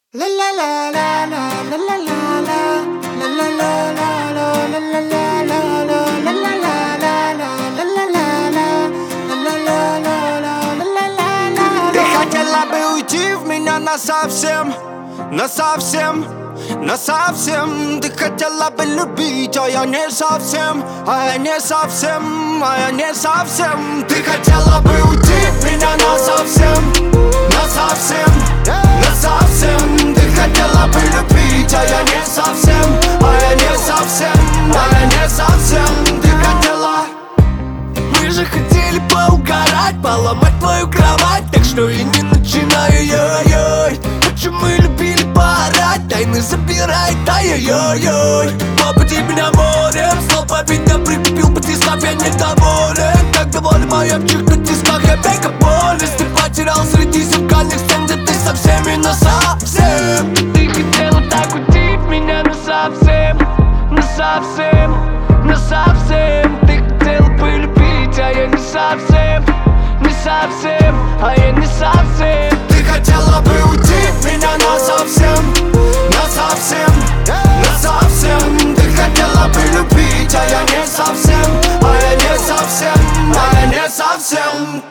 Ты хотела бы уйти в меня насовсем, насовсем, насовсем. Ты хотела бы любить, а я не совсем, а я не совсем, а я не совсем. Ты хотела бы уйти в меня насовсем, насовсем, насовсем. Ты хотела бы любить, а я не совсем, а я не совсем, а я не совсем. Ты хотела. Мы же хотели поугарать, поломать твою кровать, так что и не начинай, ой-ой. Почему мы любили поорать, тайны забирай, ай-яй-яй. Но пути меня морем, снова меня прикупил потискав, я недоволен. Как доволен моим чихнуть в тисках, я мегаполис. Ты потерял среди зеркальных стен, где ты со всеми, но совсем. Ты хотела так уйти в меня, но совсем, но совсем, но совсем. Ты хотела полюбить, а я не совсем, не совсем, а я не совсем. Ты хотела бы уйти в меня насовсем, насовсем, насовсем. Ты хотела бы любить, а я не совсем, а я не совсем, а я не совсем.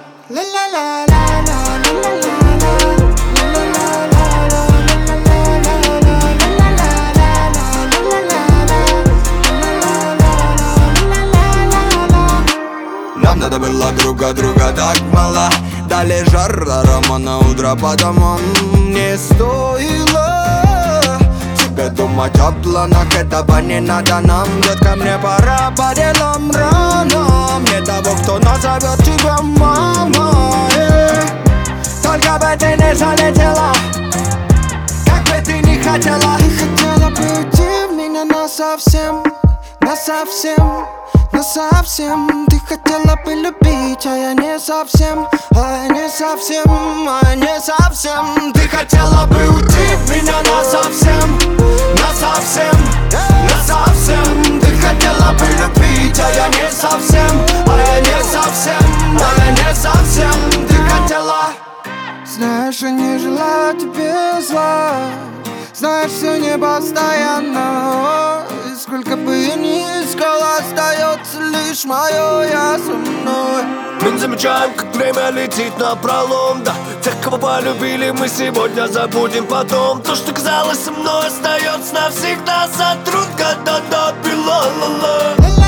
Нам надо было друг от друга так мало. Дали жар до романа утро, потому не стоило тебе думать о планах. Этого не надо нам, детка, мне пора по делам рано. Мне того, кто назовет тебя мамой. Только бы ты не залетела, как бы ты не хотела. Ты хотела бы уйти в меня насовсем, насовсем, насовсем. Ты хотела бы любить, а я не совсем, а я не совсем, а я не совсем. Ты хотела бы уйти в меня насовсем, насовсем, насовсем. Ты хотела бы любить, а я не совсем, а я не совсем, а я не совсем. Ты хотела. Знаешь, я не желаю тебе зла. Знаешь, все не постоянно. И сколько бы я ни искал, остается лишь мое я со мной. Мы не замечаем, как время летит напролом, да. Тех, кого полюбили, мы сегодня забудем потом. То, что казалось со мной, остается навсегда. Сотрут года до пила-ла-ла.